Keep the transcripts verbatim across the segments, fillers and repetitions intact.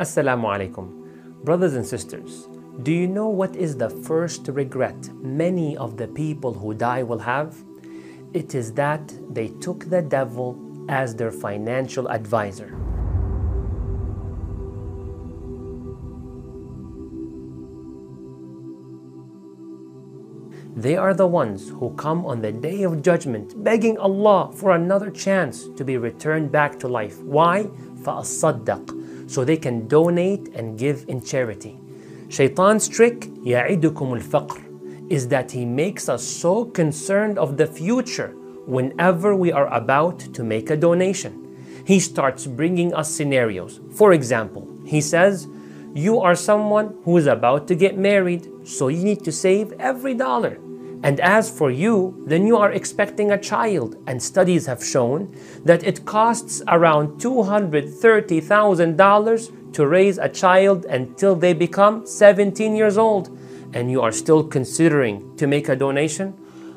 Assalamu alaikum. Brothers and sisters, do you know what is the first regret many of the people who die will have? It is that they took the devil as their financial advisor. They are the ones who come on the day of judgment begging Allah for another chance to be returned back to life. Why? فَأَصَّدَّقْ, so they can donate and give in charity. Shaitan's trick, يَعِدُكُمُ الْفَقْرِ, is that he makes us so concerned of the future whenever we are about to make a donation. He starts bringing us scenarios. For example, he says, you are someone who is about to get married, so you need to save every dollar. And as for you, then you are expecting a child, and studies have shown that it costs around two hundred thirty thousand dollars to raise a child until they become seventeen years old, and you are still considering to make a donation?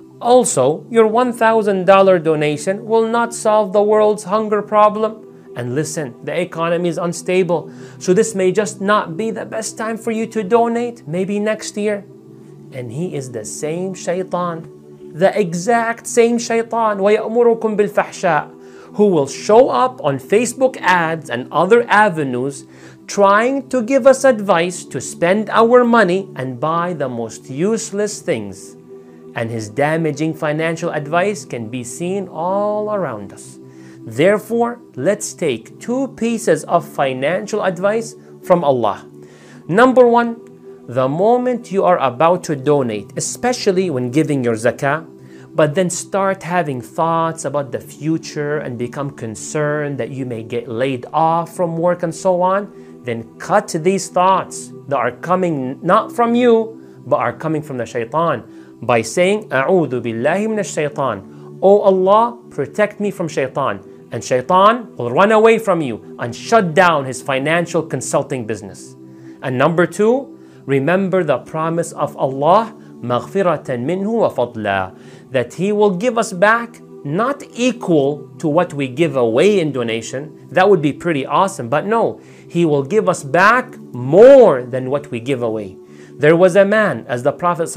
Also, your one thousand dollar donation will not solve the world's hunger problem. And listen, the economy is unstable, so this may just not be the best time for you to donate, maybe next year. And he is the same shaitan, the exact same shaitan, وَيَأْمُرُكُمْ بِالْفَحْشَاءِ, who will show up on Facebook ads and other avenues trying to give us advice to spend our money and buy the most useless things. And his damaging financial advice can be seen all around us. Therefore, let's take two pieces of financial advice from Allah. Number one, the moment you are about to donate, especially when giving your zakah, but then start having thoughts about the future and become concerned that you may get laid off from work and so on, then cut these thoughts that are coming not from you, but are coming from the shaitan by saying, أعوذ بالله من الشيطان. Oh Allah, protect me from shaitan. And shaitan will run away from you and shut down his financial consulting business. And number two, remember the promise of Allah, مَغْفِرَةً مِنْهُ وَفَضْلًا, that He will give us back not equal to what we give away in donation. That would be pretty awesome, but no, He will give us back more than what we give away. There was a man, as the Prophet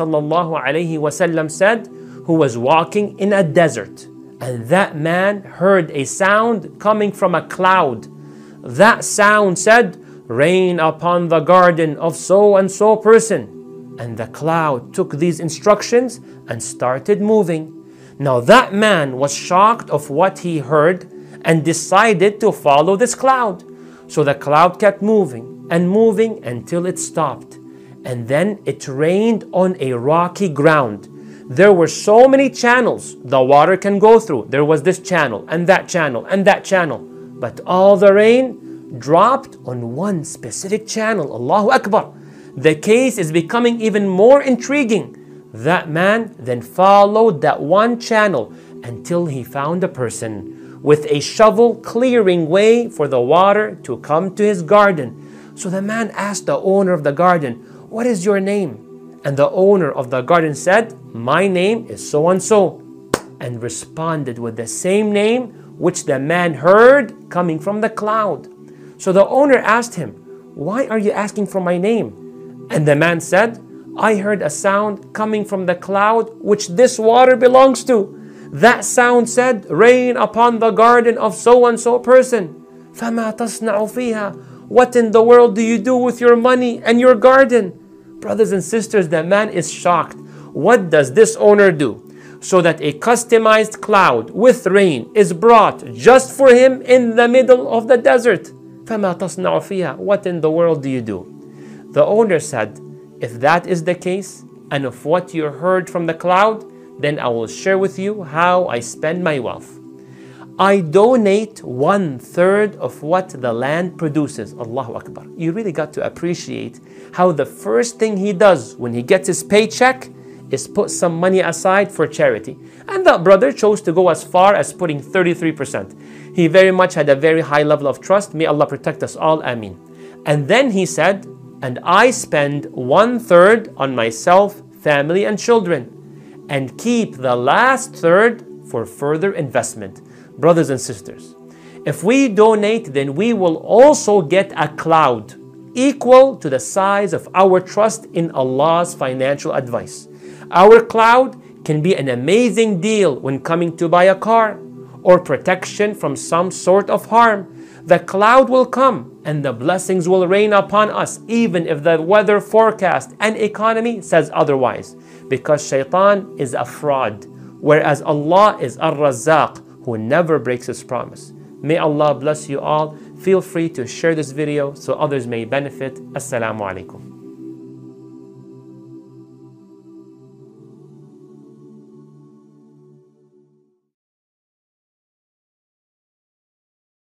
ﷺ said, who was walking in a desert, and that man heard a sound coming from a cloud. That sound said, rain upon the garden of so-and-so person. And the cloud took these instructions and started moving. Now that man was shocked of what he heard and decided to follow this cloud. So the cloud kept moving and moving until it stopped. And then it rained on a rocky ground. There were so many channels the water can go through. There was this channel and that channel and that channel. But all the rain dropped on one specific channel. Allahu Akbar. The case is becoming even more intriguing. That man then followed that one channel until he found a person with a shovel clearing way for the water to come to his garden. So the man asked the owner of the garden, what is your name? And the owner of the garden said, my name is so-and-so, and responded with the same name which the man heard coming from the cloud. So the owner asked him, why are you asking for my name? And the man said, I heard a sound coming from the cloud which this water belongs to. That sound said, rain upon the garden of so-and-so person. فَمَا تَصْنَعُ فِيهَا, what in the world do you do with your money and your garden? Brothers and sisters, the man is shocked. What does this owner do? So that a customized cloud with rain is brought just for him in the middle of the desert. فَمَا تَصْنَعُ فِيهَا, what in the world do you do? The owner said, if that is the case, and of what you heard from the cloud, then I will share with you how I spend my wealth. I donate one third of what the land produces. Allahu Akbar. You really got to appreciate how the first thing he does when he gets his paycheck is put some money aside for charity. And the brother chose to go as far as putting thirty-three percent. He very much had a very high level of trust. May Allah protect us all. Ameen. And then he said, and I spend one third on myself, family, and children, and keep the last third for further investment. Brothers and sisters, if we donate, then we will also get a cloud equal to the size of our trust in Allah's financial advice. Our cloud can be an amazing deal when coming to buy a car or protection from some sort of harm. The cloud will come and the blessings will rain upon us, even if the weather forecast and economy says otherwise, because shaitan is a fraud, whereas Allah is Ar-Razzaq, who never breaks his promise. May Allah bless you all. Feel free to share this video so others may benefit. Assalamu alaikum.